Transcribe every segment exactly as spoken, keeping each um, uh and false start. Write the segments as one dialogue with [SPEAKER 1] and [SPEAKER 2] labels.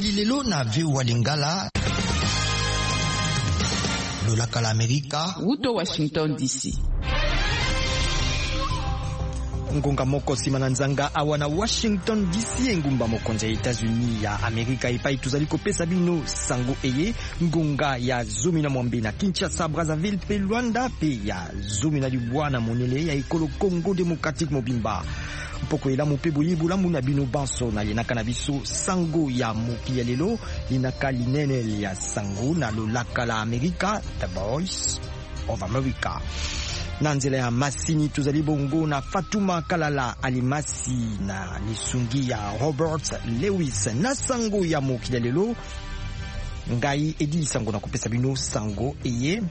[SPEAKER 1] mokili lelo na viu Lingala lolaka la Amerika
[SPEAKER 2] Wuto Washington D C.
[SPEAKER 3] Ngonga moko simana nzanga awana Washington D C ngumba mokonzi ya Etats-Unis ya Amerika ipai tuzali kopesa bino sango eye ngonga ya zumi na mwambe na Kinshasa, Brazzaville pe Luanda pe ya zumi na libwana monele ya ikolo Congo Democratique mobimba mpoko ela mope boyibu la muna bino banso na yenaka na biso sango ya moki ya lelo linaka linene ya sango na lolaka la Amerika, The Voice of America. Na nzela ya masini tuzali bongo na Fatuma Kalala Alimasi na lisungi ya Robert Lewis na sango ya moki ya lelo ngai edi sango na kopesa bino sango eye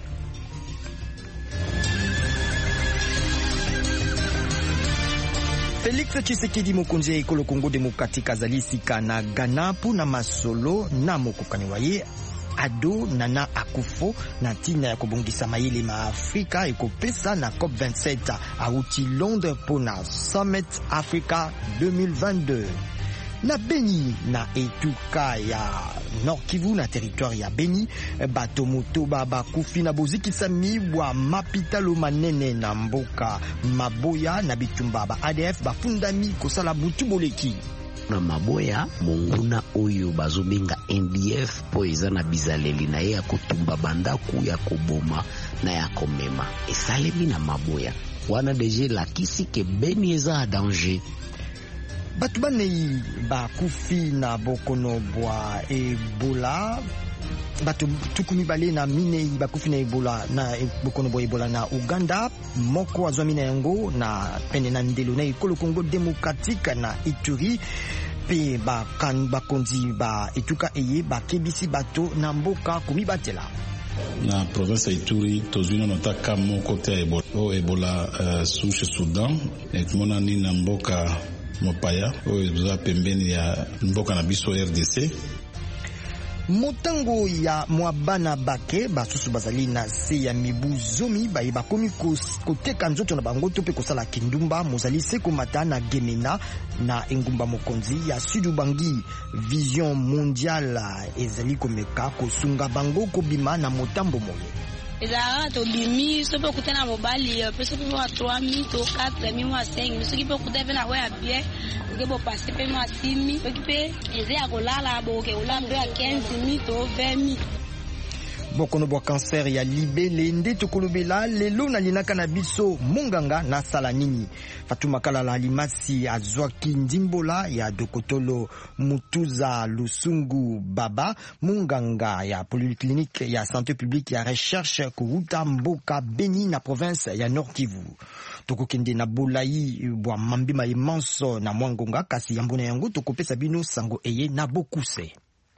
[SPEAKER 3] Félix Tshisekedi mokonzi ya ekolo Congo Democratique azali sika na Ghana puna masolo na mokokani waye Ado Nana Akufo na tina ya kobongisa mayele ma Afrika ekopesa na COP vingt-sept auti Londres pona Summit Africa deux mille vingt-deux. Na Beni na etuka ya Nord Kivu na territoire ya Beni bato moto baba kufi na bozikisa miwa mapitalo manene na mboka maboya na bitumba ba A D F bafundami kosala butu boleki
[SPEAKER 4] na maboya monguna oyo bazobenga N D F po eza na bizaleli na ye ya kotumba bandaku ya koboma na ya komema esalemi na maboya wana deje lakisi ke Beni eza a danger.
[SPEAKER 3] Batu banei bakufi na bokono bwa Ebola batu tukumi bale na minei bakufi na Ebola na bokono bwa Ebola na Uganda moko azwami na yango na pene na ndelo na ekolo Congo Democratique na Ituri pe bakan bakonzi ba etuka eye bakebisi bato na mboka komibatela
[SPEAKER 5] na province ya Ituri tozwina notaka moko te Ebola o Ebola uh, souche Sudan etumona ni na mboka mopaya oyo za pembeni ya mboka na biso R D C.
[SPEAKER 3] Motango ya mwabana bake basusu bazali na se ya mibu zomi baye bakomi koteka nzoto na bango to pe kosala kindumba mozali se komata na Gemena na engumba mokonzi ya Sud-Ubangi. Vision mondiale ezali komeka kosunga bango kobima na motambo moye
[SPEAKER 6] ezara to bimi so pe kutana mobali pe so pe wa trois mille to quatre mille wa cinq mille so ki pe kutana na wa bien ke bo passer pe ma six mille so ki pe eze ya kolala bo ke ulando ya quinze mille to vingt mille.
[SPEAKER 3] Bokono bwa cancer ya libele nde tokolobela lelo na linaka na biso munganga na sala nini. Fatuma Kalala Alimasi azwaki ndimbola ya Dokotolo Mutuza Lusungu Baba munganga ya polyclinique ya santé publique ya recherche kuruta mboka Beni na province ya Nord Kivu. Tokokende na bolai bwa mambima imanso na mwangonga kasi yambona yango tokopesa bino sango eye na bokuse.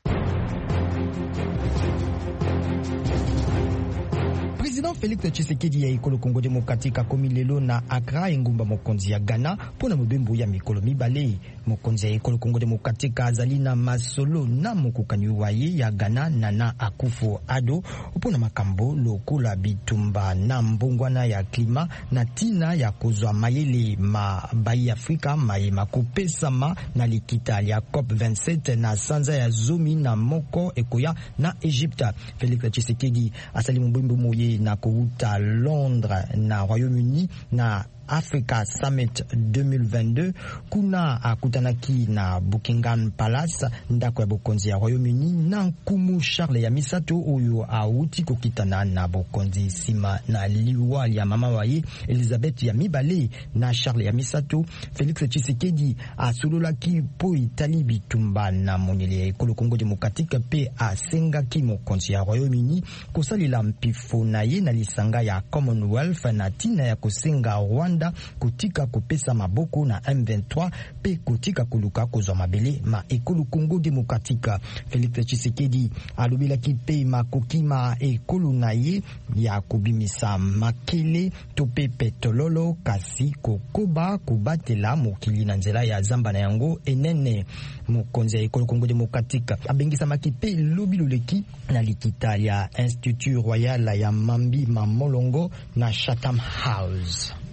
[SPEAKER 3] Président Félix Tshisekedi ya ekolo Congo Democratique akomi lelo na Accra engumba mokonzi ya Ghana pona mobembo ya mikolo mibale. Mokonzi ya ekolo Congo Democratique azali na masolo na mokokani waye ya Ghana Nana Akufo Ado pona makambo lokola bitumba na mbongwana ya klima na tina ya kozwa mayele ma bayi Afrika maye makopesama na likita ya COP vingt-sept na sanza ya zomi na moko ekoya na Egypte. Félix Tshisekedi asali mobembo moye na kouta Londres na Royaume-Uni na Africa Summit deux mille vingt-deux kuna akutanaki na Buckingham Palace ndako ya bokonzi ya Royaume-Uni na nkumu Charles ya misato oyo auti kokitana na bokonzi sima na liwa ya mama waye Elizabeth ya mibale na Charles ya misato. Félix Tshisekedi asololaki po itali bitumba na monele ya ekolo Congo Democratique pe asengaki mokonzi ya Royaume-Uni kosalela mpifo na ye na lisanga ya Commonwealth na tina ya kosenga Rwanda kutika kopesa maboko na M vingt-trois pe kutika kuluka kozwa mabele ma ekolo Congo Democratique. Félix Tshisekedi alobelaki pe makokima ekolo na ye ya kubimisa makele to pe petololo kasi kokoba kubatela mokili na nzela ya zamba na yango enene. Mokonzi ya ekolo Congo Democratique abengisa makipe lobi loleki na likita ya Institut Royal ya Mambi Mamolongo na Chatham House.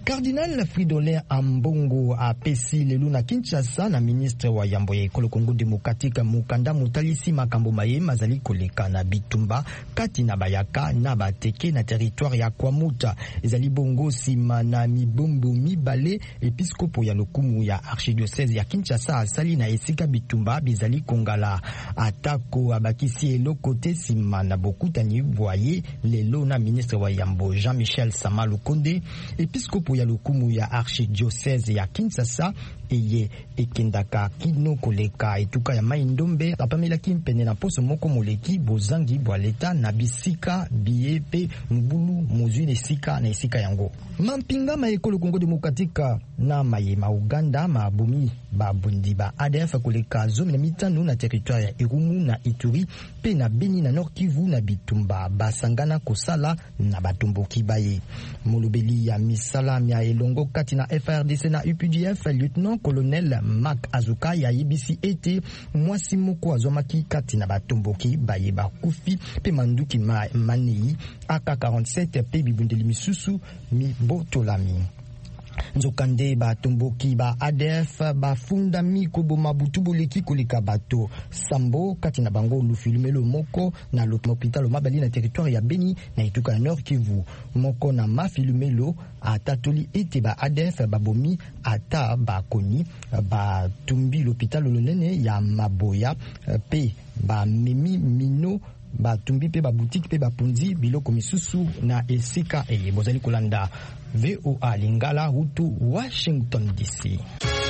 [SPEAKER 3] Cardinal Fridolin Ambongo apesi lelo na Kinshasa na ministre wa yambo ya ekolo Kongo Demokratika mukanda mutalisi makambo maye mazali koleka na bitumba kati na bayaka na bateke na territoire ya Kwamuta ezali bongo sima na mibombo mibale episkopo ya lokumu ya archidiocese ya Kinshasa asali na esika bitumba bizali kongala atako abakisi eloko te sima na bokutani bwaye lelo na ministre wa yambo Jean-Michel Sama Lukonde episkopo ya lokumu ya archidiocese ya Kinshasa eye ekendaka kino koleka etuka ya Maindombe apamelaki mpene na poso moko moleki bozangi bwa leta na bisika biepe mbulu mozwi na esika na esika yango mampinga ma ekolo Kongo Demokratika na mayema Uganda mabomi babundi ba A D F koleka zomi na mitano na territoire ya Irumu na Ituri pe na Beni na Nord Kivu na bitumba basangana kosala na batomboki baye molobeli ya misala mia elongo kati na F R D C na U P D F lieutenant colonel Mark Azuka ya I B C ete mwasi moko azomaki kati na batomboki baye bakufi pe manduki ma manei A K quarante-sept pe bibundeli misusu mi botolami nzokande batomboki ba A D F bafunda miko mabutu boleki koleka bato sambo kati na bango lufilumelo moko na l'hôpital mabali na territoire ya Beni na ituka na Nord Kivu moko na mafilumelo atatoli ete ba A D F babomi ata bakoni batumbi l'hôpital lonene ya Maboya pe ba memi mino batumbi pe ba boutique pe bapunzi biloko misusu na esika eye bozali kolanda V O A Lingala Hutu Washington D C.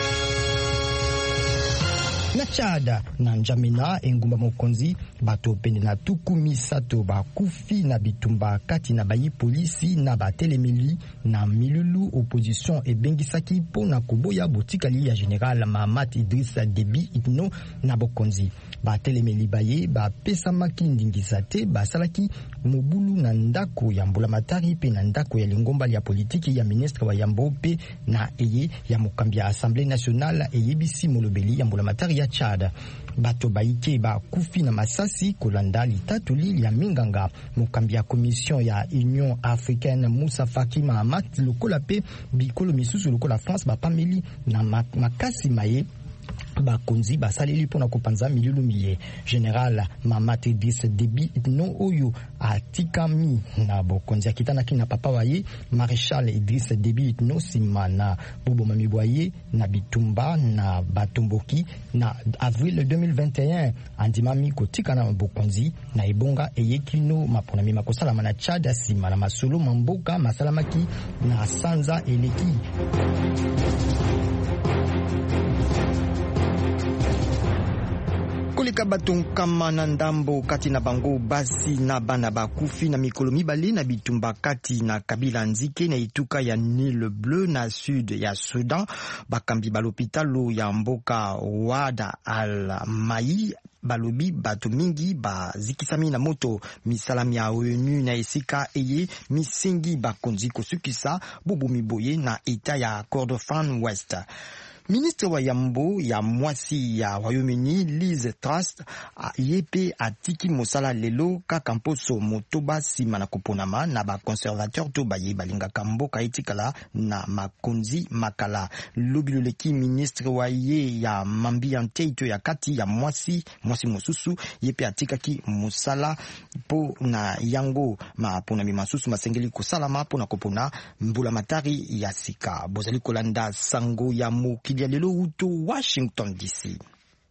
[SPEAKER 3] Na Chad na Njamena engumba mokonzi bato pene na tuku misato bakufi na bitumba kati na bayi polisi na batelemeli na milulu opposition ebengisaki po na koboya botikali ya General Mahamat Idrissa Déby Itno na bokonzi batelemeli baye bapesa maki ndingisa te basalaki mobulu na ndako ya mbulamatari pe na ndako ya lingomba ya politiki ya ministre wa yambo pe na eye ya mokambi ya Assemblée nationale eyebisi molobeli ya mbulamatari ya Chad bato baike ba kufi na masasi kolanda litatoli ya minganga mokambi ya commission ya Union Africaine Moussa Faki Mahamat lokola pe bikolo misusu lokola France bapameli na makasi maye bakonzi basaleli pona kopanza milulu miye General Mahamat Idrissa Déby Itno oyo atikami na bokonzi akitanaki na papa waye Maréchal Idrissa Déby Itno sima na boboma mibwaye na bitumba na batomboki na avril deux mille vingt et un andimami kotika na bokonzi na ebonga eyekino mapona mima kosala na Chad sima na masolo mamboka masalamaki na sanza eleki koleka bato kama na ndambo kati na bango basi na bana bakufi na mikolo mibale na bitumba kati na kabila nzike na ituka ya Nil Bleu na sud ya Sudan bakambi balopitalo ya mboka Wada al Mai balobi bato mingi bazikisami na moto misalami ya ONU na esika eye misingi bakonzi kosukisa bobo miboye na eta ya Kordofan West. Ministre wa yambo ya mwasi ya Royaume-Uni Liz Truss yepe atiki mosala lelo kaka mposo motoba sima na koponama na ba conservateur to baye balingaka mboka etikala na makonzi makala lobiloleki ministre wa ye ya mambi ya nteito ya kati ya mwasi mwasi mosusu yepe atikaki mosala po na yango mapona masusu masengeli kosala mapo na kopona mbula matari ya sika bozali kolanda sango ya mokili ya lelo uto Washington D C.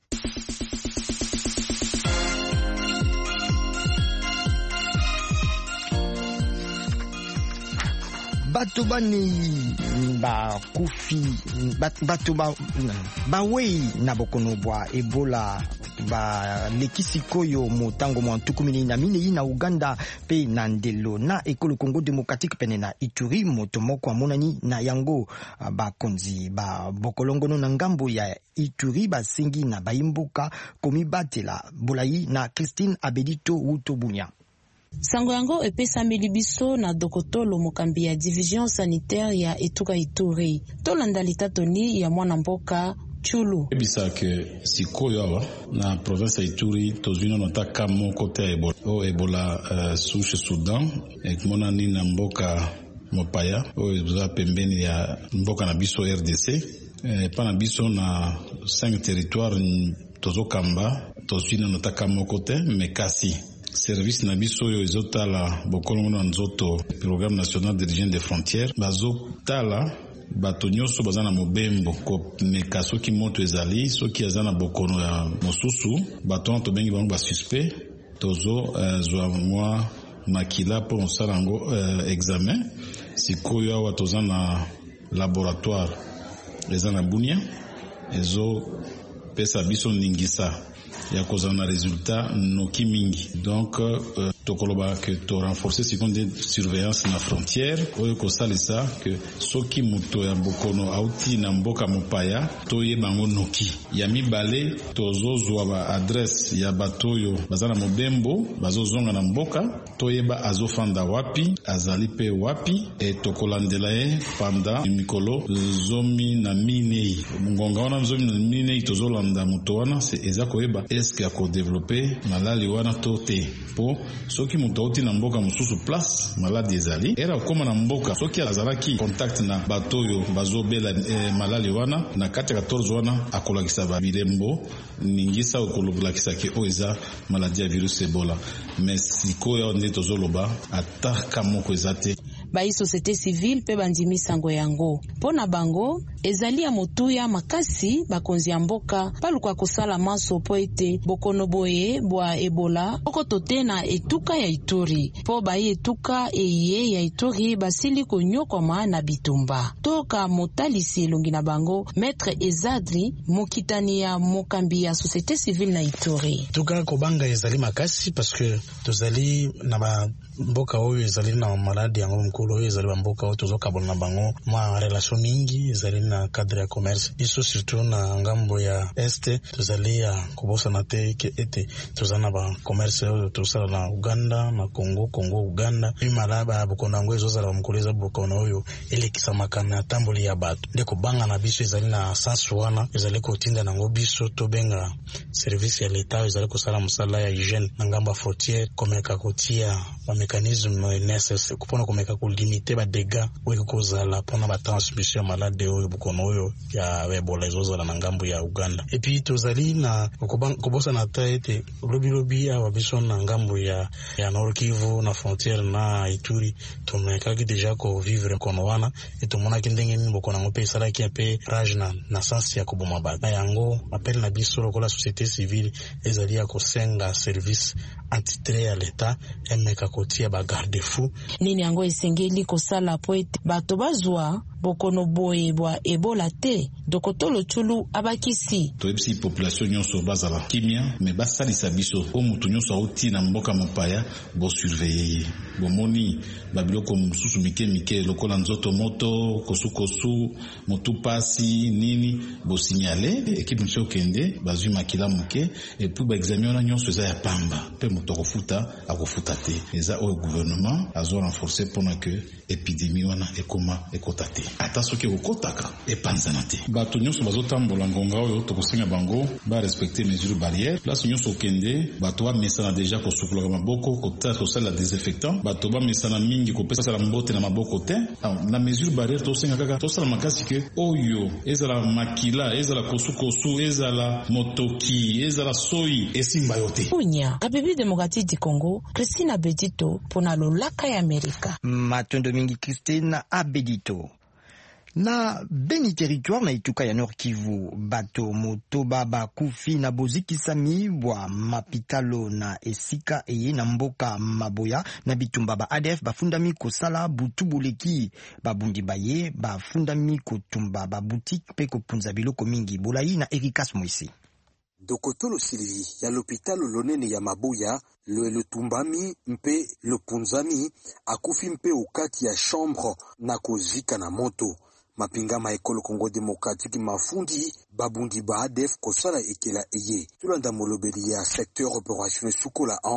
[SPEAKER 3] Bato bani ba kufi bato ba bawei na bokono bwa Ebola ba lekisi koyo motango mwa ntukumini na mine na Uganda pe na ndelo na ekolo Congo Democratique pene na Ituri moto moko amonani na yango ba konzi ba bokolongono na ngambo ya Ituri basengi na bayimbuka komibatela bolayi na Christine Abedito Utobunya.
[SPEAKER 2] Sango yango epesameli biso na dokotolo mokambi ya division sanitaire ya etuka Ituri tolanda litatoni ya mwana mboka Chulu.
[SPEAKER 5] Ebisa ke sikoyo awa na province ya Ituri tozwina notaka moko te Ebola o Ebola uh, sushe Sudan ekmona ni na mboka mopaya oyo eza pembeni ya mboka na biso R D C eh, pa na biso na cinq territoires tozokamba tozwi nano taka moko te me kasi service na biso oyo ezotala bokolongo na nzoto programme national d'hygiène des frontières bazotala bato nyonso baza na mobembo komeka soki moto ezali soki aza na bokono ya mosusu bato wana tobengi bango basuspect tozo uh, zwa mwa makila mpo mosala yango uh, examen sikoyo awa toza na laboratoire eza na Bunia ezopesa biso ningisa ya kozala na resultat noki mingi donc uh, tokoloba ke to renforcer seconde surveillance na frontière oyo kosalisa ke soki moto ya bokono auti na mboka mopaya toyeba ngo noki ya mibale tozozwa ba adresse ya bato oyo baza na mobembo bazozonga na mboka toyeba azofanda wapi azali pe wapi e tokolandela ye panda mikolo zomi na minei ngonga wana zomi na minei tozolanda moto wana se eza koyeba eske akodevelope malali wana to te po soki moto auti na mboka mosusu place maladi ezali era okoma na mboka soki azalaki contact na bato oyo bazobela eh, malali wana na kati ya quatorze wana akolakisa babilembo ningisa okolakisa ke o eza maladi ya virus Ebola mais sikoyo nde tozoloba ataka moko ezate
[SPEAKER 2] bai société civile pe bandimi sango yango pona bango ezali ya motuya makasi bakonzi ya mboka paluka kosala maso po ete bokono boye bwa Ebola okotote na etuka ya Ituri po bai etuka eye ya Ituri basili konyokoma na bitumba toka motalisi elongi na bango maître Ezadri mokitani ya mokambi ya société civile na Ituri
[SPEAKER 7] tuka kobanga ezali makasi parce que tozali na ba mboka oyo ezali na maladi yango mkulu oyo ezali mboka oyo tozokabona na bango ma relation mingi ezali na cadre ya commerce biso surtout na ngambo ya este tozali ya kubosa na te ke ete tozana ba commerce oyo tozala na Uganda na Congo Congo Uganda imalaba bokono ngo ezozala mkuleza bokono oyo elekisa makana tamboli ya bato ndeko banga na biso ezali na sens wana ezali kotinda nango biso tobenga service ya l'etat ezali kosala musala ya hygiène na ngambo frontière komeka kotia ba mécanisme nécessaire kupona komeka ko limiter ba dégâts oyo kozala pona ba transmission malade oyo bokono oyo ya Ebola ezozala na ngambo ya Uganda et puis tozali na kobosa na taete lobi lobi awa biso na ngambo ya ya Nord Kivu na frontière na Ituri tomeka ki déjà ko vivre kono wana et tomona ki ndenge ni bokono ngo pe sala ki pe rage na na sens ya koboma ba yango appel na biso lokola société civile ezali ya kosenga service antitré ya l'etat emeka kotia ba garde-fou
[SPEAKER 2] nini yango esengeli kosala po ete bato bazwa bokono boye bwa Ebola te dokotolo chulu abakisi
[SPEAKER 5] toyebisi population nyonso bazala kimia me basalisa biso o mutu nyonso auti na mboka mopaya bo surveiller bomoni babiloko mususu mike mike lokola nzoto moto kosukosu motu pasi nini bo signaler equipe nso kende bazwi makila muke et puis ba examiner na nyonso za ya pamba pe moto kofuta akofuta te eza au gouvernement azo renforcer pendant que épidémie wana ekoma ekotate ata soki okotaka epanzana te bato nyonso bazotambola ngonga oyo tokosenga bango ba respecter mesures barrières place nyonso okende bato bamesana deja kosukulaka maboko kosala désinfectant bato bamesana mingi kopesa sala mbote na maboko te na mesure barrière tosenga kaka tosala makasi ke oyo ezala makila ezala kosukosu ezala motoki ezala soyi esimba yote
[SPEAKER 2] Bunia République démocratique du Congo Christina Bedito pona lolaka ya Amerika
[SPEAKER 3] Matondo mingi Christina Abedito na beni territoire na ituka ya Nord Kivu bato motoba bakufi na bozikisami bwa mapitalo na esika eye na mboka maboya na bitumba ba A D F bafundami kosala butubuleki babundi baye bafundami kotumba ba boutique pe kopunza biloko mingi bolai na Erikas Moisi
[SPEAKER 8] Dokotolo Sylvie ya l'hôpital lonene ya Mabuya le lutumbami mpe lupunzami akufi mpe ukati ya chambre na kozika na moto mapingama ekolo Congo démocratique mafundi babundi ba A D F kosala ekela eye tulanda molobeli ya secteur opérationnel sukola en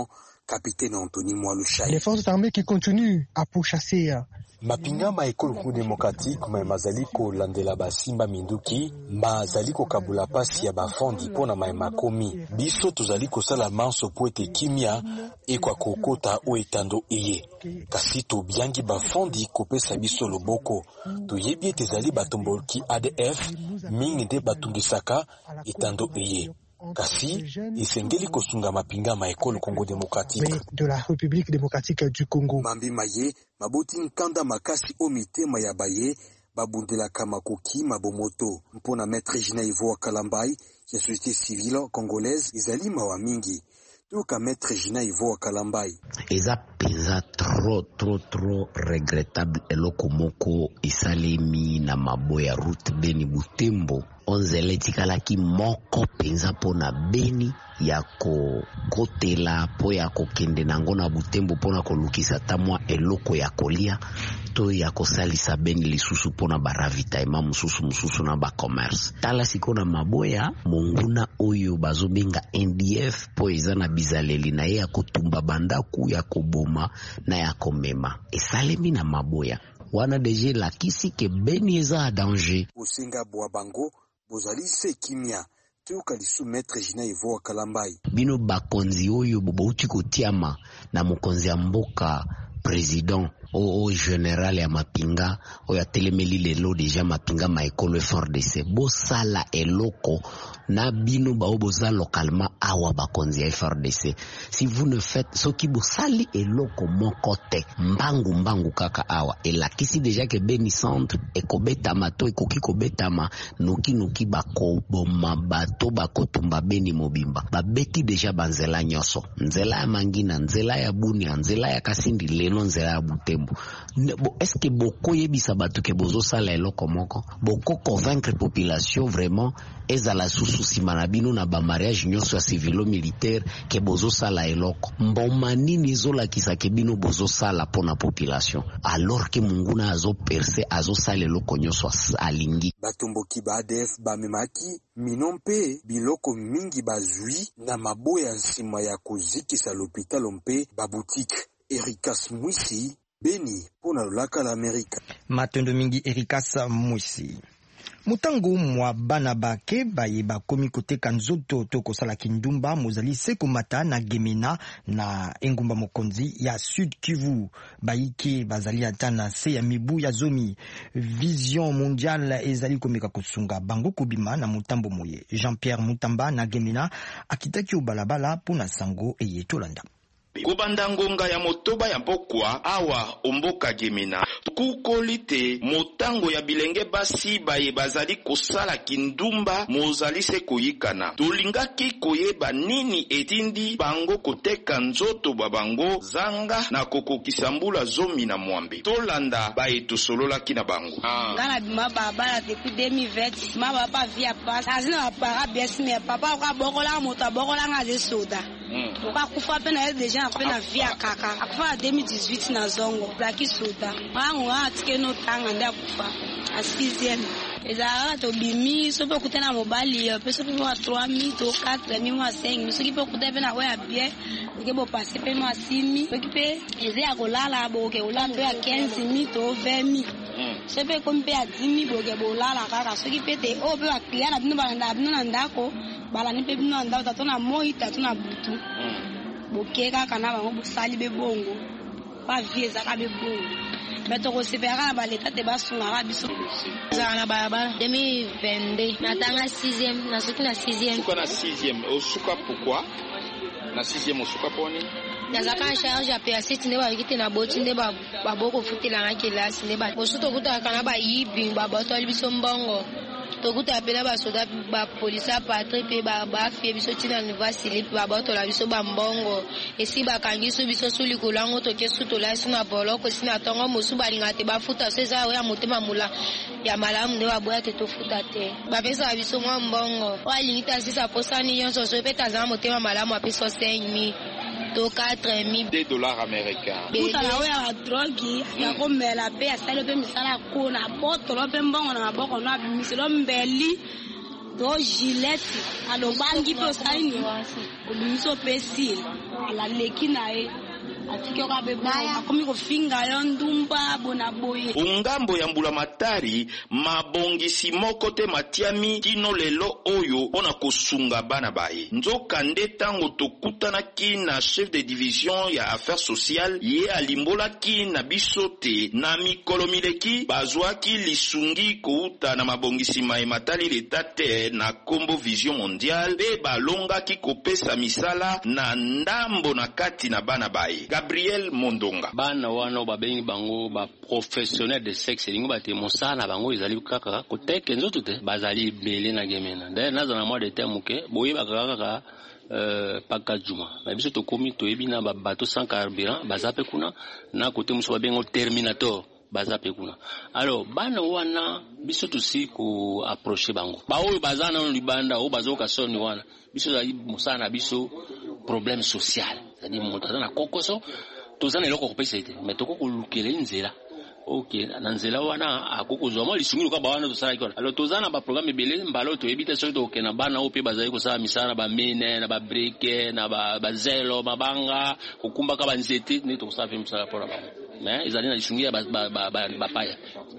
[SPEAKER 8] Capitaine Anthony Mwalushai.
[SPEAKER 9] Les forces armées qui continuent à pourchasser
[SPEAKER 8] mapinga ma ekolo ku démocratique ma mazaliko landela basimba minduki mazaliko kabula pasi ya bafondi pona ma makomi biso tozaliko sala manso po ete kimia e kwa kokota o etando iye kasi to biangi bafondi kopesa biso loboko to yebi ete zali batombolki A D F mingi de batungisaka etando iye kasi isengeli kosunga mapinga ma ekolo Congo démocratique
[SPEAKER 9] de la République démocratique du Congo.
[SPEAKER 8] Mambi maye maboti nkanda makasi o mitema ya baye babundela kamakoki mabomoto mpona maître Gina Ivo Kalambai ya société civile congolaise izali mawa mingi tuka maître Gina Ivo Kalambai
[SPEAKER 4] eza peza trop trop trop regrettable eloko moko isalemi na maboya route Beni Butembo onzele tikalaki moko penza pona Beni ya ko kotela po ya kokende nango na Butembo pona kolukisa tamwa eloko ya kolia to ya kosalisa Beni lisusu pona baravitaima mususu mususu na ba commerce tala sikona maboya monguna oyo bazobenga N D F po eza na bizaleli na ya kotumba bandaku ya koboma na ya komema esalemi na maboya wana deje lakisi ke Beni eza a danger
[SPEAKER 8] osinga bwa bango bozali se kimia tuka lisu maître Gina Ivo Kalambai
[SPEAKER 4] bino bakonzi oyo bobouti kotiama na mokonzi ya mboka président o, o général ya mapinga oyo atelemeli lelo deja mapinga ma ekolo F R D C bo sala eloko na bino ba oboza localement awa bakonzi ya F R D C si vous ne faites soki bo sali eloko moko te mbangu mbangu kaka awa elakisi deja ke Beni centre ekobetama to ekoki kobetama noki noki bakoboma bato bakotumba Beni mobimba babeti deja banzela nyoso nzela ya Mangina nzela ya Bunia nzela ya Kasindi lelo nzela ya Butembo bo est-ce que boko yebisa bato ke bozo sala eloko moko boko convaincre population vraiment ezala susu simana bino na ba mariage nyonso ya civilo militaire ke bozo sala eloko mboma nini zola kisa ke bino bozo sala pona population alors que munguna azo percer azo sala eloko nyonso alingi
[SPEAKER 8] batomboki ba A D F ba memaki minompe biloko mingi bazui na maboya nsima ya kozikisa l'hôpital mpe ba boutique Ericas Mwisi Beni pona lolaka la Amerika
[SPEAKER 3] matondo mingi Ericas Mwisi mutango mwa bana bake baye bakomi koteka nzoto to kosala kindumba mozali seko mata na Gemena na engumba mokonzi ya Sud Kivu bayike bazali ata na se ya mibu ya zomi Vision Mondiale ezali komeka kosunga bango kobima na mutambo moye Jean-Pierre Mutamba na Gemena akitaki obalabala pona sango eyetolanda
[SPEAKER 10] Kubanda ngonga ya motoba ya mpokwa awa omboka Gemena kukolite motango ya bilenge basi baye bazali kosala kindumba mozali se koyikana tolingaki koyeba nini etindi bango koteka nzoto babango zanga na kokokisa mbula zomi na mwambe tolanda baye tosololaki na bango
[SPEAKER 6] ngana bima babala depuis deux mille vingt ma baba via passe azina para biesme papa ka bokola moto bokola ngaze soda oka kufa pena deja pena via kaka akufa deux mille dix-huit na zongo plaki soda wangu atike no tanga nda kufa a sixième ezala to bimi so pe kutena mobali peso pe wa trois mille to quatre mille wa cinq mille so ki pe kutena na wa bien ke bo passer pe no six mille ki pe eze ya kolala bo ke ulando ya quinze mille to vingt mille so pe ko mpe ya dix mille bo ke bo lala kaka so ki pe te o pe wa kliana bino balanda bino na ndako bala ni pe bino ndako tatona moi tatona butu bokeka kana bango bosali be bongo ba vieza ka be bongo meto ko sepera ba leta te basunga ba biso za na ba ba deux mille vingt-deux natanga sixième na soki na sixième
[SPEAKER 10] suka na sixième osuka pourquoi na sixième osuka poni
[SPEAKER 6] nazaka charge ya P A C tinde ba kite na boti nde ba baboko futela na kelasi nde ba osuto kuta kana ba yibi ba bato biso mbongo tokuta apela ba soda ba police patrie pe ba ba fie biso tina niva silip ba bato la biso ba mbongo esi ba kangiso biso suli kolango to kesu to la sina boloko sina tongo musu ba lingate ba futa seza ya motema mula ya malamu ne wa boya te to futa te ba pesa biso mwa mbongo wa lingita sisa posani yonso so pe tazama motema malamu apeso cinq mille to quatre mille
[SPEAKER 10] dollars américains.
[SPEAKER 6] Kuta na ya drogi ya komela pe ya sale pe misala ko na botolo pe mbongo na maboko na miselo mbeli do gilet alo bangi pe sali ni o miso pe sil mbala leki na ye atiki okabe bona akomi kofinga yo ndumba bona boye
[SPEAKER 10] ungambo ya mbulamatari mabongisi moko te matiami kino lelo oyo pona kosunga bana baye nzoka nde tango tokutanaki na chef de division ya affaires sociales ye alimbolaki na biso te na mikolo mileki bazwaki lisungi kouta na mabongisi maematali leta te na kombo vision mondiale pe balongaki kopesa misala na ndambo na kati na bana baye. Gabriel Mondonga
[SPEAKER 11] bana wana babengi bango ba professionnel de sexe lingo bate mosala bango ezali kaka koteke nzoto te bazali bele na gemena ndaye naza na mwa de terme ke boye bakaka euh paka juma na biso to komi to ebina ba bato sans carburant bazape kuna na kote muso babengo terminator bazape kuna alors bana wana biso tusi ko approcher bango ba oyo bazana no libanda o bazoka soni wana biso zali mosana biso problème social c'est-à-dire monta na kokoso tozana eloko kopesa ite mais toko kolukele nzela OK na nzela wana akokozwa mo lisungi ko ba wana tosala ikola alors tozana ba programme belé mbalo to ebita so to okena bana ope bazali kosala misana ba mine na ba breke na ba bazelo mabanga kokumba ka banzete ne to save misala pora ba mais ezali na lisungi ya ba ba ba paya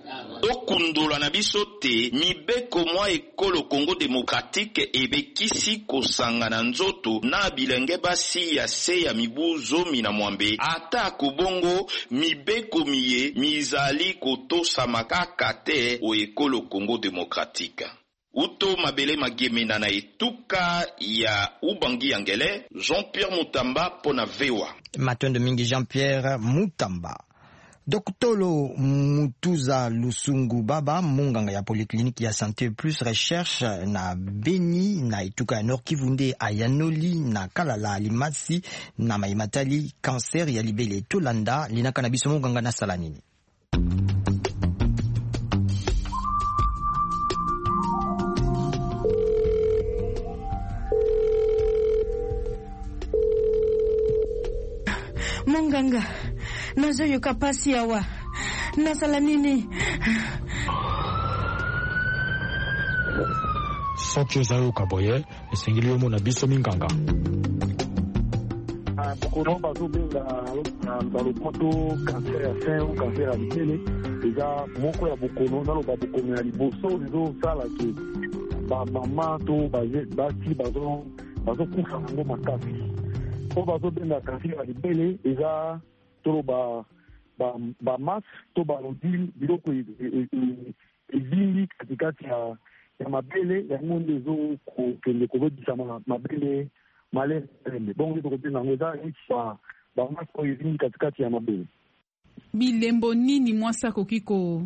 [SPEAKER 10] okundula na biso te mibeko mwa ekolo Congo démocratique ebekisi kosanga na nzoto na bilenge basi ya se ya mibu zomi na mwambe ata kubongo mibeko miye mizali kotosa makaka te o ekolo Congo démocratique. Uto mabele magemena na etuka ya Ubangi Yangele, Jean-Pierre Mutamba pona vewa.
[SPEAKER 3] Matondo mingi Jean-Pierre Mutamba. Doktolo Mutuza Lusungu Baba munganga ya polyclinique ya Santé Plus recherche na Beni na etuka ya Nord Kivunde ayanoli na Kalala Limasi na Maimatali cancer ya libele tolanda linaka na biso munganga na salanini.
[SPEAKER 12] Munganga nazo yoka pasi yawa nasala nini
[SPEAKER 13] soki ozali okaboye esengeli yo mona biso minganga
[SPEAKER 14] bokono bazobenga balopoto cancer ya sein ou cancer ya libele eza moko ya bokono naloba bokono ya liboso ezosala ke bamama to basi bazokufa nango makasi po bazobenga cancer ya libele eza tolo ba ba ba mas to ba rodil biloko ebili katikati ya ya mabele ya monde zo ko kende ko bodisa mabele male ende bongo to kotenga ngoza ba ba mas ko ebili katikati ya mabele
[SPEAKER 15] bilembo nini mwasa kokiko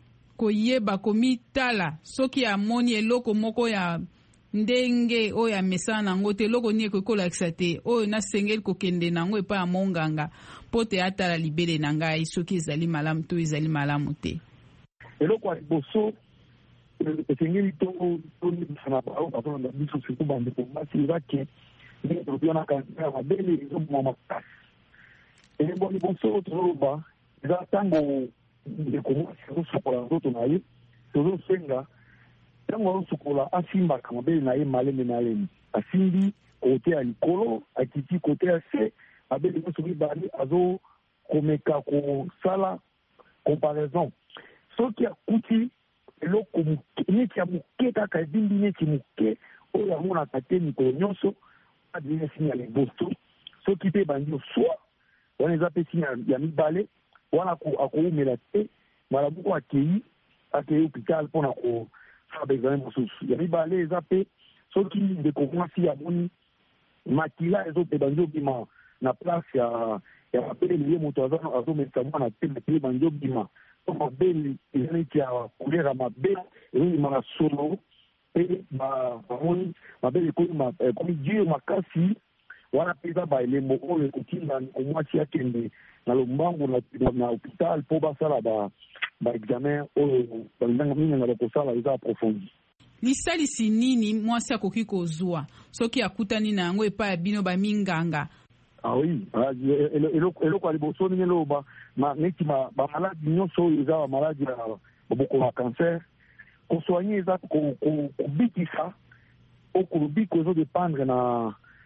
[SPEAKER 15] koyeba komitala soki amoni eloko moko ya ndenge oyo ya mesana nango te eloko ni ekokolakisa te oyo nasengeli kokende nango epa ya monganga po te atala libele na ngai soki ezali malamu to ezali malamu te
[SPEAKER 14] eloko ya liboso esengeli tolebisana bao bazona na biso surtout bandeko basi ezake ndenge tolobiana kanisa ya mabele ezoboma makasi elembo liboso tozoloba eza ntango ndeko mwasi azosokola nzoto na ye tozosenga ntango azosukola asimbaka mabele na ye malembe na lemi asimbi kote ya likolo akiti kote ya se mabele nyonso mibale azokomeka kosala comparaison soki akuti eloko neti ya moke kaka ebimbi neti moke oyo amonaka te mikolo nyonso adina sini ya liboso soki mpe bandi oswa wana eza mpe sini ya mibale wana akoumela te malabuko akei akei hôpital mpona ko sala baexamen mosusu ya mibale eza mpe soki ndeko mwasi amoni makila ezope bandi obima na place ya ya mabele ye moto azomesa mwana te makila bandi obima to mabele eza neti ya couleur ya mabele ezobima na solo mpe bamoni mabele ekomi dur makasi wana mpe eza baelembo oyo ekotinda ndeko mwasi akende na lombangu na hôpital mpo basala baexamen oyo minganga bakosala eza aprofondi.
[SPEAKER 15] Lisalisi nini mwasi akoki kozwa soki akutani na yango epai ya bino baminganga?
[SPEAKER 14] Ah oui, eloko ya liboso ndenge loba neti bamaladi nyonso oyo eza bamaladi ya bokono ya cancer kosoigne eza kobikisa okolobiko ezodépendre na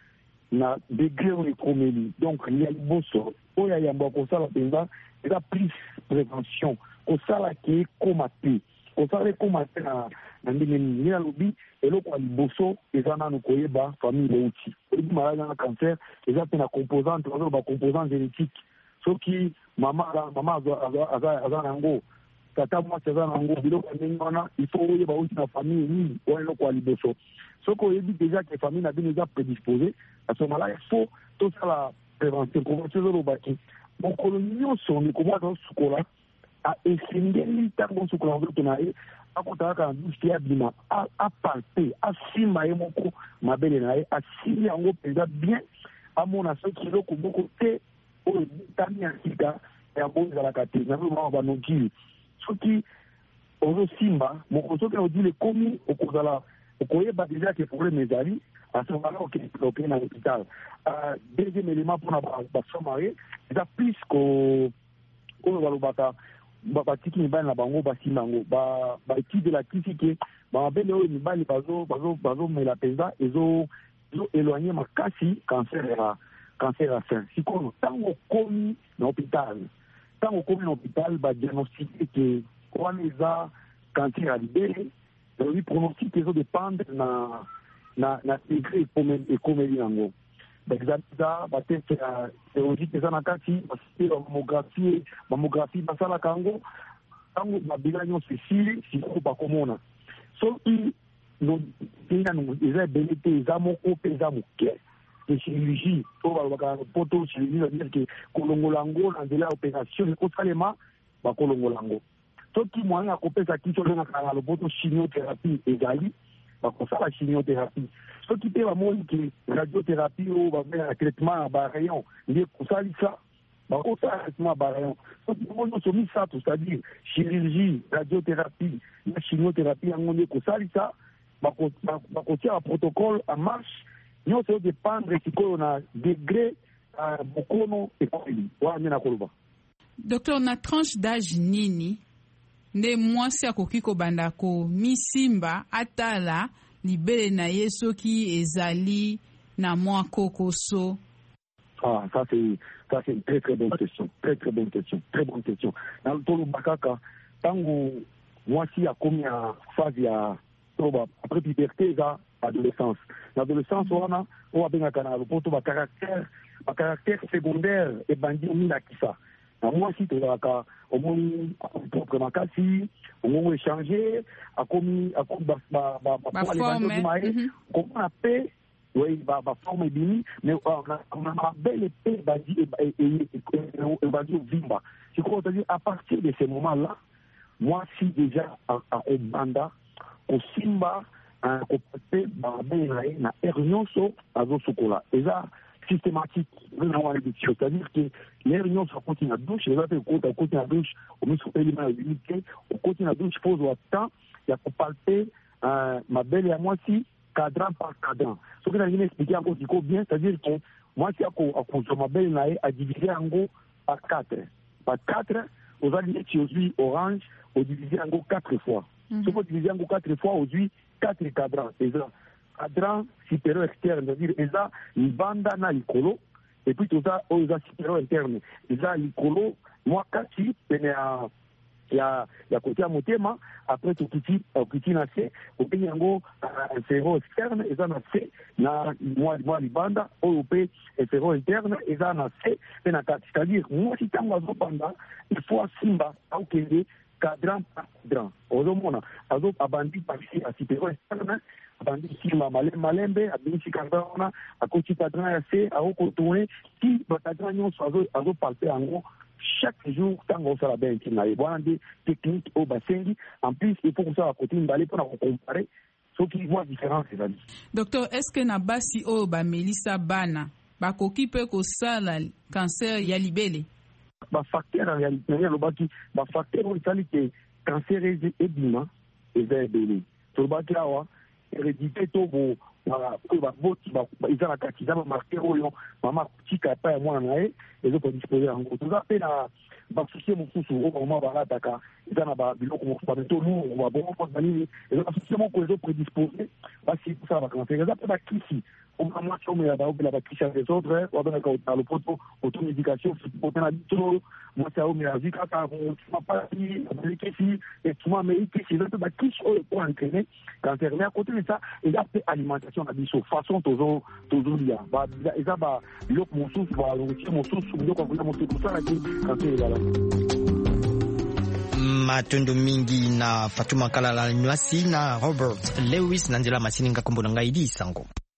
[SPEAKER 14] na degré oyo ekomeli. Donc ya liboso oyo ayamba kosala mpenza eza plus prévention, kosala ke ekoma te, kosala ekoma te na na ndenge nini. Ye alobi eloko ya liboso eza nanu koyeba famille euti. Oyebi maladi na cancer eza mpe na composante bazoloba composante génétique. Soki mama mama aza nango, tata mwasi aza nango, biloko ya ndenge wana il faut oyeba euti na famille nini oyo eloko ya liboso. Soki oyebi déjà ke famille na bino eza prédisposé, à ce moment-là il faut tosala prévention. Prévention ezolobaki mokolo nyonso ndeko mwana azosukola esengeli ntango osukola nzoto na ye akotaka kaka na douche te abima apalpe asimba ye moko mabele na ye asimbi yango mpenza bien amona soki eloko moko te oyo etami ya sika yango ezalaka te nazo mama banokili. Soki ozosimba moko soki odile ekomi okozala okoyeba deja ke problème ezali à ce moment-là okende na hôpital. Deuxième élément mpona bafemme marie eza plus ko oyo balobaka batiki mibali na bango basimba yango baétude elakisi ke bamabele oyo mibali bazomela mpenza ezoéloigne makasi cancer ya cancer ya sein. Sikoyo ntango okomi na hôpital ntango okomi na hôpital badiagnostique ke wana eza cancer ya libele, elobi pronostic ezodépendre na na na degré ekomeli yango. Baexamen eza bateste ya serologique eza na kati, basite bamographie bamographie basalaka yango ntango babila nyonso esili sikoyo bakomona soki nanu eza ebele te eza moko mpe eza moke de chirurgie oyo balobaka poto chirurgie c'est-à-dire ke kolongola yango na nzela ya opération ekosalema bakolongola yango. Soki moyen ya kopesa kisi olengaka na lopoto chimiothérapie ezali bakosala chimiothérapie. Soki mpe bamoni ke radiothérapie oyo babengaka traitement ya barayon nde kosalisa bakosala traitement ya barayon. Soki bamoni nyonso misato c'est-à-dire chirurgie, radiothérapie na chimiothérapie yango nde kosalisa bakotia baprotocole en marche nyonso odépendre sikoyo na degré bokono ekomeli wana nde nakoloba.
[SPEAKER 15] Docteur, na tranche d'âge nini nde mwasi akoki kobanda komisimba atala libele na ye soki ezali na mwa kokoso?
[SPEAKER 14] Ah, ça c'est ça c'est une très très bonne question, très très bonne question, très bonne question. Na toloba kaka tango mwasi akomi ya phase ya toba après puberté eza adolescence. L'adolescence wana oyo abengaka na lopoto ba caractère ba caractère secondaire ebandi omilakisa. Na mwasi tozalaka omoni propre makasi omongo échanger akomi akomi baforme komona pe oui baforme ebimi mais na mabele pe ebandi ovimba. Sikoyo c'est-à-dire à partir de ce moment-là mwasi déjà akobanda kosimba kopate babele na ye na ere nyonso azosukola eza systématique. C'est-à-dire que les réunions sont continuent à douche, les autres côtés continuent à douche, au milieu de l'élément de l'unité, on continue à douche, pose au temps, il y a pour palper ma belle et à moi aussi, cadran par cadran. Ce que j'ai expliqué encore bien, c'est-à-dire que moi si à cause de ma belle à diviser en gros par quatre. Par quatre, aux alliés qui aujourd'hui orange, on divisé en gros quatre fois. Ce qu'on divise en gros quatre fois, aujourd'hui quatre cadrans. C'est ça. Cadran supérieur externe, c'est-à-dire eza libanda na likolo et puis tout ça eza supérieur interne eza likolo moi kati pene ya ya ya côté ya motema après tout petit petit na C ope yango inférieur externe eza na C na moi moi libanda oyo pe inférieur interne eza na C pe na kati, c'est-à-dire moi si tango azopanda il faut simba au kende cadran par cadran ozomona azo abandi par ici à supérieur externe abandi sima malembe abindi kadana akoti kadana ya se akotourner ki bakadana nyonso azo azo palper yango chaque jour tango sala ben na ye bwana de technique au basengi en plus il faut que ça côté mbale pour comparer ce qui voit différence les amis.
[SPEAKER 15] Docteur, est-ce que na basi o ba melisa bana bakoki pe ko sala cancer ya libele?
[SPEAKER 14] Ba facteur en réalité le baki ba facteur o sali ke cancer ebima eza ebele to baki awa hérédité to bo ba ba boti ba izala kati za marqué oyo mama kutika pa ya mwana nae ezo ko disposer yango to za pe na ba souci mo kusu o mama ba lataka izana ba biloko mo ba to lu ba bon ko bani ezo souci mo ko ezo prédisposer ba si ça ba cancer za pe ba kisi on va moi sur mais ba la bakisha des autres on va ka le poto auto médication pour na tout moi ça au mais avec ka on pas si avec ici et tout mais ici c'est ba kish pour entraîner quand terminer à côté de ça il y a alimentation à biso façon toujours toujours il y a ba et ça ba le mon sous ba le mon sous le ko vula mon tout ça quand c'est là
[SPEAKER 3] Matondo mingi na Fatuma Kalala Nywasi na Robert Lewis na Ndela Masininga Kombo na Ngaidi Sango.